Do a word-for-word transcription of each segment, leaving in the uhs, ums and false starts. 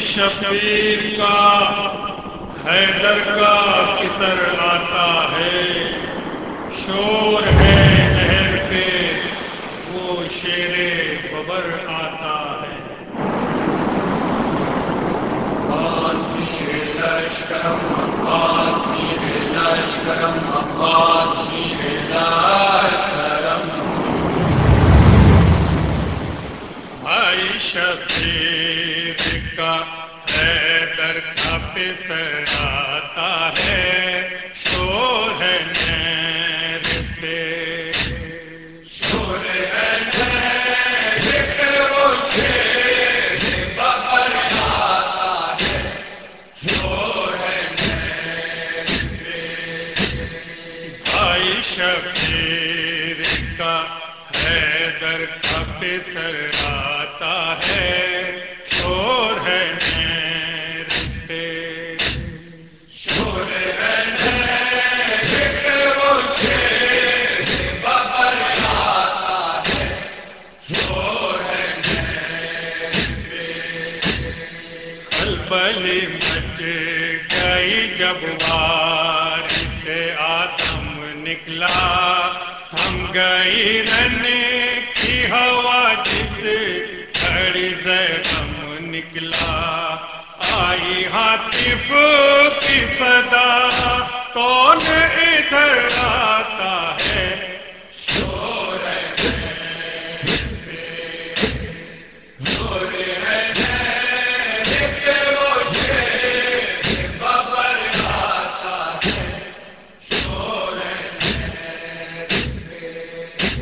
شبیر کا حیدر کا کسر آتا ہے، شور ہے لہر پہ وہ شیر ببر آتا ہے۔ عباس میر لشکرم، عباس میر لشکرم، عباس میر لشکرم۔ بھائی شبیر کا حیدر کا پسر آتا ہے، شور ہے نیر پہ شور ہے نیر پہ وہ شیر ببر آتا ہے، شور ہے نیر پہ۔ بھائی شبیر کا حیدر کا پسر آتا ہے، شور ہے نیر پہ شور ہے نیر پہ وہ شیر ببر آتا ہے، شور ہے نیر پہ۔ کھلبلی مچ گئی جب وارث آدم نکلا، تھم گئی رن کی ہوا جس گھڑی زیغم نکلا، آئی ہاتف کی صدا کون ادھر آتا ہے، شور ہے نیر پہ، شور ہے نیر پہ وہ شیر ببر آتا ہے، شور ہے نیر پہ۔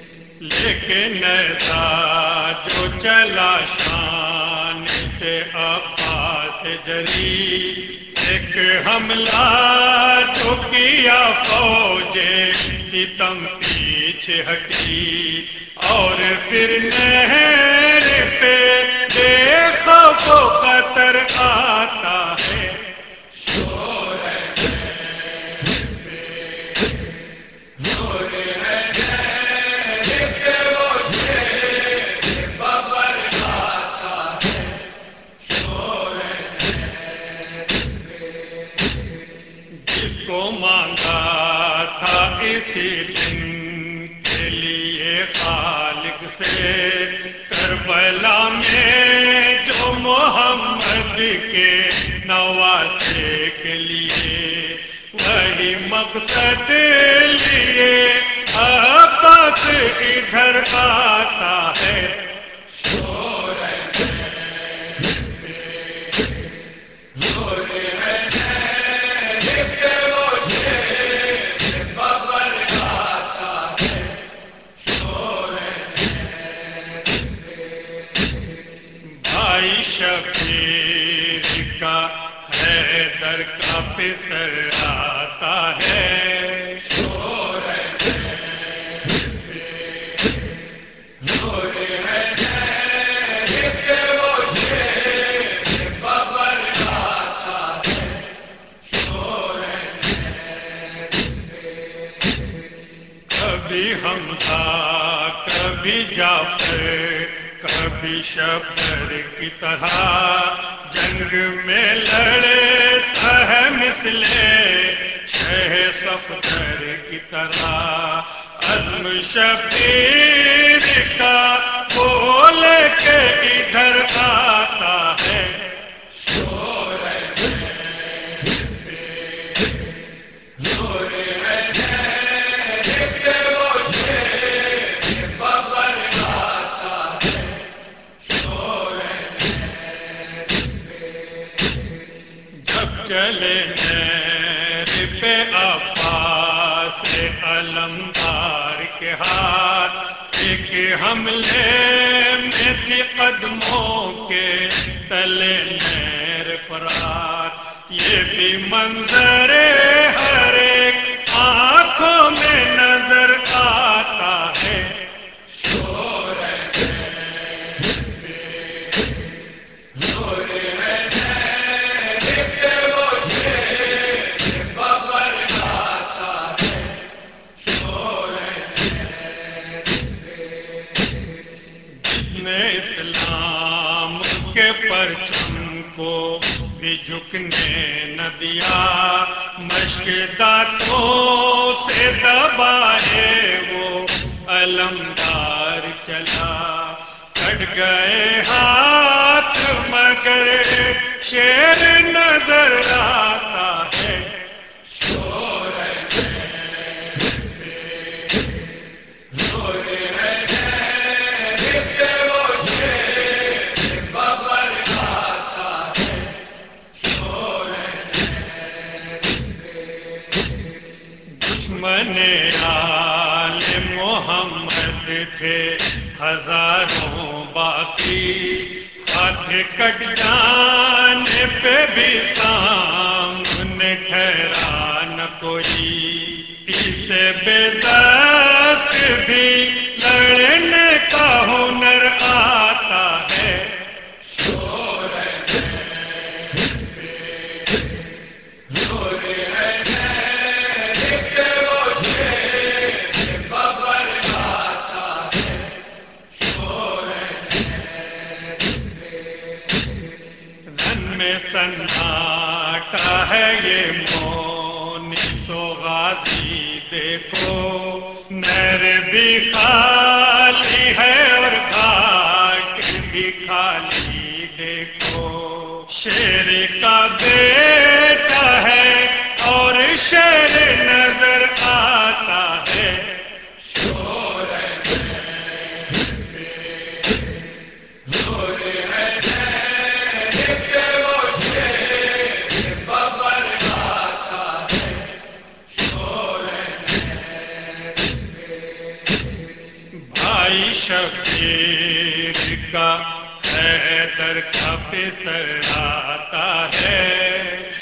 لیکن ایسا جو چلا شان سے عباس جری، ایک حملہ جو کیا فوج ستم پیچھے ہٹی، اور پھر نہر پہ بے خوف و خطر آتا ہے، شور ہے نیر پہ، شور ہے نیر پہ وہ شیر ببر آتا ہے، شور ہے نیر پہ۔ جس کو مانگا تھا اسی دن کے لیے خالق سے، کربلا میں جو محمد کے نواسے کے لیے، وہی مقصد لیے عباس ادھر آتا ہے، شور ہے نیر پہ، شور ہے نیر پہ وہ شیر ببر آتا ہے، شور ہے نیر پہ۔ بھائی شبیر کا حیدر کا پسر آتا ہے، شور ہے نیر پہ، شور ہے نیر پہ وہ شیر ببر آتا ہے، شور ہے نیر پہ۔ کبھی حمزہ کبھی جعفر کبھی شبر کی طرح جنگ میں لڑتا ہے مثل شہ صفدر کی طرح، عزم شبیر کا وہ لے کے ادھر آتا ہے، شور ہے نیر پہ، شور ہے نیر پہ وہ شیر ببر آتا ہے، شور ہے نیر پہ۔ جب چلے نیر پہ عباس علمدار کے ہاتھ، ایک حملے میں تھی قدموں کے تلے نیر فرات، یہ بھی منظر ہر ایک آنکھوں میں نظر آتا ہے، شور ہے نیر پہ، شور ہے نیر پہ وہ شیر ببر آتا ہے، شور ہے نیر پہ۔ جس نے اسلام کے پرچم کو بھی جھکنے نہ دیا، مشک دانتوں سے دبائے وہ علمدار چلا، کٹ گئے ہاتھ مگر شیر نظر آتا ہے، شور ہے شور ہے پہ وہ شیر ببر آتا ہے، شور دشمن آل محمد تھے ہزاروں باقی، ہاتھ کٹ جانے پہ بھی سامنے ٹھہرا نہ کوئی، اسے بے دست بھی لڑنے کا ہنر آتا ہے، شور ہے شور ہے پہ وہ شیر ببر آتا ہے، شور رن میں سناٹا ہے یہ مونس و غازی دیکھو، نہر بھی خالی ہے اور گھاٹ بھی خالی دیکھو، شیر کا بیٹا ہے اور شیر نظر آتا ہے، شور ہے شور ہے پہ وہ شیر ببر آتا ہے، شور بھائی شبیر کا حیدر کا پسر آتا ہے،